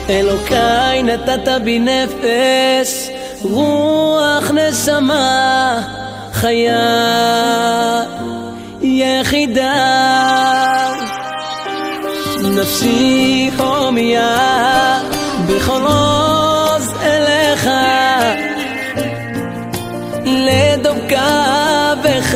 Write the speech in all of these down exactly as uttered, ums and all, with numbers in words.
אלוקיי נתת בי נפש, רוח נשמה, חיה יחידה. נפשי הומיה בכל עוז אליך, לדבקה בך.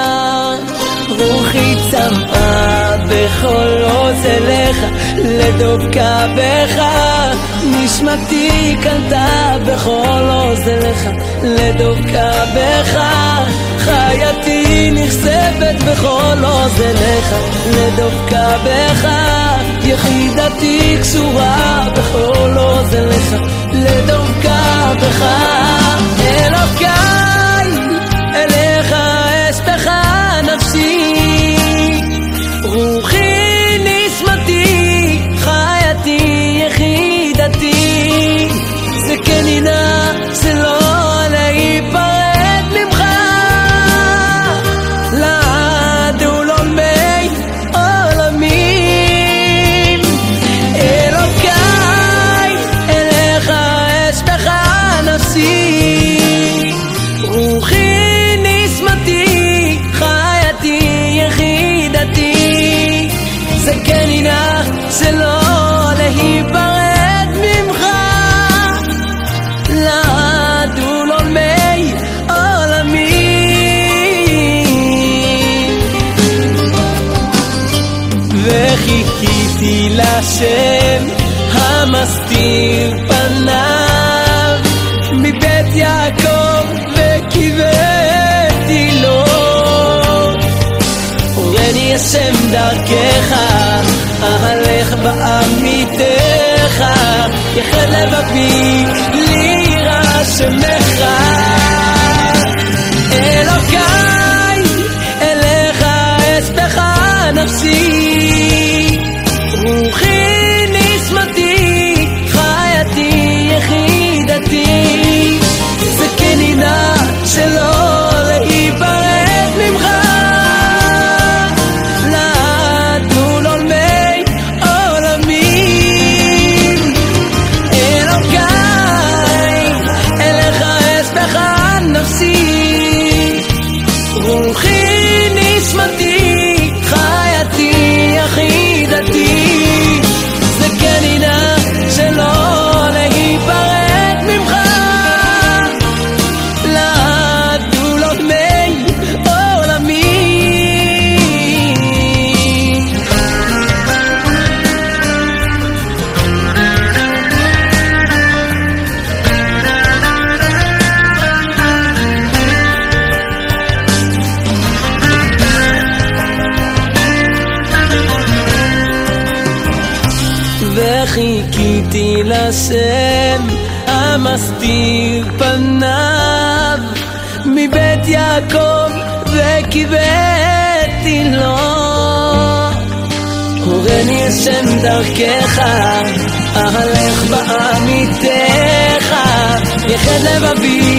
רוחי צמאה בכל עוז אליך, לדבקה בך. נשמתי קנתה בכל עוז אליך, לדבקה בך. חייתי נכספת בכל עוז אליך, לדבקה בך. יחידתי קשורה בכל עוז אליך, לדבקה בך. אלוקיי אליך אשפך נפשי, רוחי נשמתי, חייתי יחידתי. זה כן הנה שלא להיפרד ממך, לעד ולעולמי עולמים. אלוקיי אליך אשפך נפשי, רוחי נשמתי, חייתי יחידתי. זה כן הנה שלא להיפרד ממך, לעד ולעולמי עולמים. וחיכיתי לשם המסתיר פניו מבית יעקב, וקיוויתי לו. הורני השם דרכך, אהלך בעמיתך. יחד לבבי ליראה שמך. אלוקיי אליך אשפך נפשי, רוחי נשמתי, חייתי יחידתי. זה כן הנה שלא להיפרד ממך, לעד ולעולמי עולמים. אלוקיי אליך אשפך נפשי, רוחי נשמתי, חייתי יחידתי. זה כן הנה שלא להיפרד ממך, לעד ולעולמי עולמים. וחיכיתי לשם המסתיר פניו מבית יעקב, וקיוויתי לו. הורני השם דרכך, אהלך בעמיתך. יחד לבבי